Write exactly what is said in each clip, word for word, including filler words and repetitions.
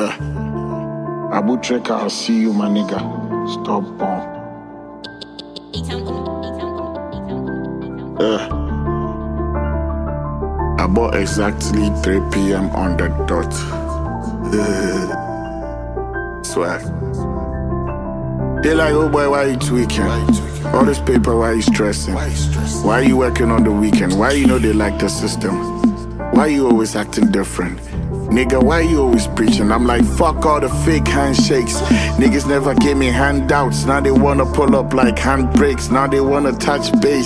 Yeah. Abu Trek, I'll see you, my nigga. Stop bomb. Yeah. About exactly three p m on the dot. Swag. They like, oh boy, why you tweaking? All this paper, why you stressing? Why you working on the weekend? Why you know they like the system? Why you always acting different? Nigga, why you always preaching? I'm like, fuck all the fake handshakes. Niggas never gave me handouts. Now they wanna pull up like handbrakes. Now they wanna touch base.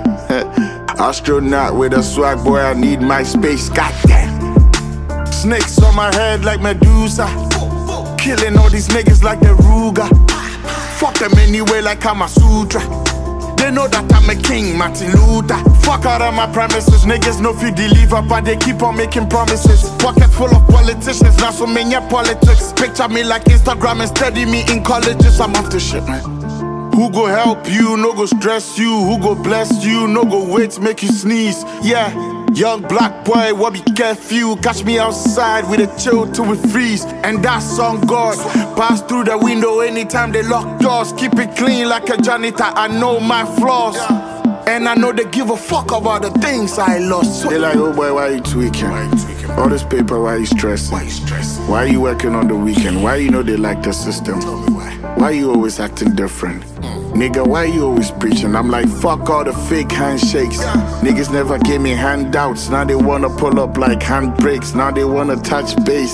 Astronaut with a swag, boy, I need my space. Goddamn. Snakes on my head like Medusa. Killing all these niggas like the Ruger. Fuck them anyway like I'm a sutra. They know that I'm a king, Martin Luther. Fuck out of my premises, niggas know if you deliver, but they keep on making promises. Pocket full of politicians, now so many politics. Picture me like Instagram and study me in colleges. I'm off the shit, man. Who go help you, no go stress you. Who go bless you, no go wait, make you sneeze. Yeah, young black boy, what be careful. Catch me outside with a chill till we freeze. And that's on God. Pass through the window anytime they lock doors. Keep it clean like a janitor, I know my flaws. And I know they give a fuck about the things I lost. So they like, oh boy, why you tweaking? Why you tweaking? All this paper, why you stressing? Why you stressing? Why you working on the weekend? Why you know they like the system? Tell me why. Why you always acting different? Nigga, why you always preaching? I'm like, fuck all the fake handshakes. Niggas never gave me handouts. Now they wanna pull up like handbrakes. Now they wanna touch base.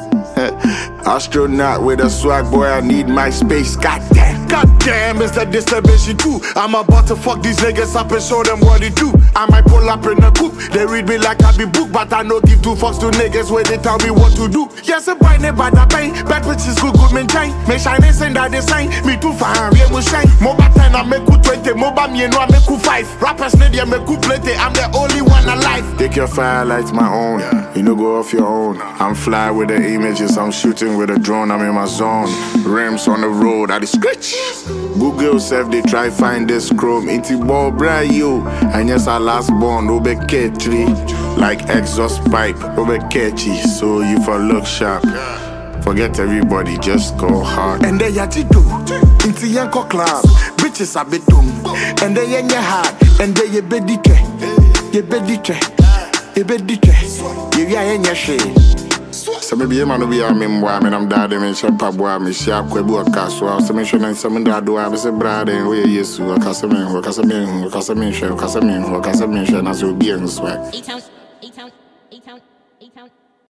Astronaut with a swag, boy, I need my space. Goddamn. Goddamn, is that disturbation too? I'm about to fuck these niggas up and show them what they do. I might pull up in a coupe. They read me like I be book, but I no give two fucks to niggas when they tell me what to do. Yes, a boy never that pain. Bad bitches good, good maintain. Me shine and send that they sign. Me too fine, real will shine. Mobile ten, I make you twenty. Mobile me, no, I make you five. Rappers need I make you plenty. I'm the only one alive. Take your fire, light my own. You know, go off your own. I'm fly with the images. I'm shooting with a drone. I'm in my zone. Rims on the road. I the scratch. Google self, they try find this chrome. Inti ball brand you. And yes, I last born. Obe catchy. Like exhaust pipe. Obe catchy. So you for look sharp. Forget everybody, just go hard. And they yati do. Inti yanko club. Bitches a bit dumb. And they yen your heart. And they ye bedike. Ye bedike. Ye bedike. Ye ya yen your shade. So maybe you man be a member, I mean I'm daddy, me shop up boy, me shop kwebu akaswa. So me show na some da do I say brother we yesu akasa me, akasa me, akasa me, akasa me, akasa me, na so bi en swag.